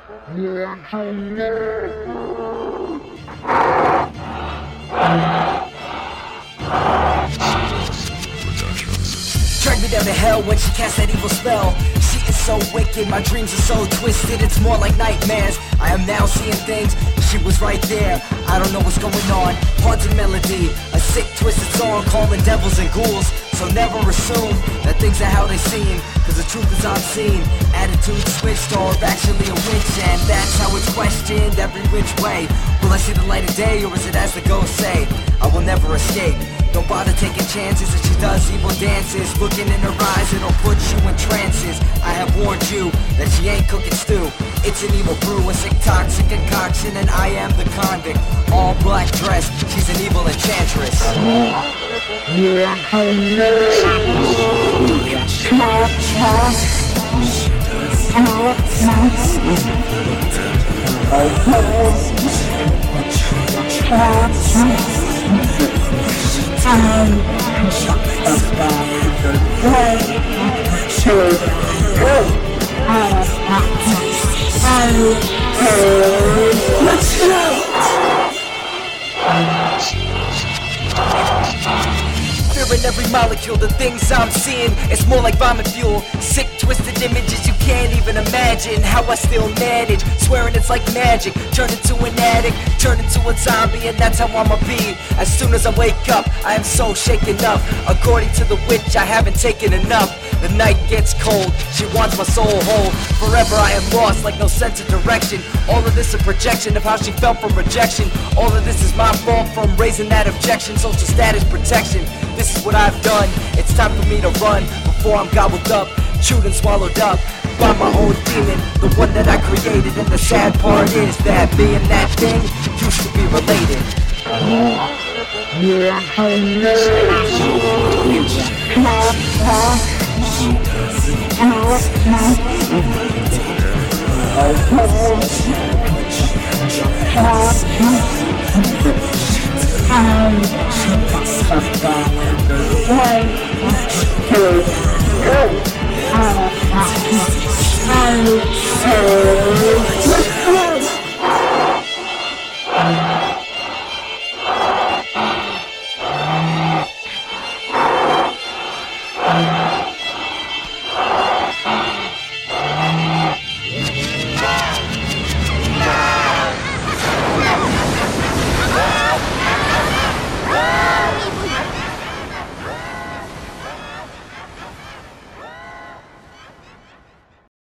Drag me down to hell when she casts that evil spell. She is so wicked, my dreams are so twisted, it's more like nightmares. I am now seeing things, she was right there. I don't know what's going on, haunted melody, a sick twisted song calling devils and ghouls. So never assume that things are how they seem, cause the truth is unseen. Attitude switched or actually a witch, and that's how it's questioned every which way. Will I see the light of day or is it as the ghosts say? I will never escape. Don't bother taking chances if she does evil dances. Looking in her eyes, it'll put you in trances. I have warned you that she ain't cooking stew. It's an evil brew, a sick toxic concoction, and I am the convict. All black dress, she's an evil enchantress. Let's go! Fear in every molecule, the things I'm seeing, it's more like vomit fuel. Sick, twisted images you can't even imagine. How I still manage, swearing it's like magic. Turn into an addict, turn into a zombie, and that's how I'ma be. As soon as I wake up, I am so shaken up. According to the witch, I haven't taken enough. The night gets cold, she wants my soul whole. Forever I am lost, like no sense of direction. All of this a projection of how she felt from rejection. All of this is my fault from raising that objection. Social status protection, this is what I've done. It's time for me to run before I'm gobbled up, chewed and swallowed up by my own demon, the one that I created. And the sad part is that me and that thing used to be related. Oh,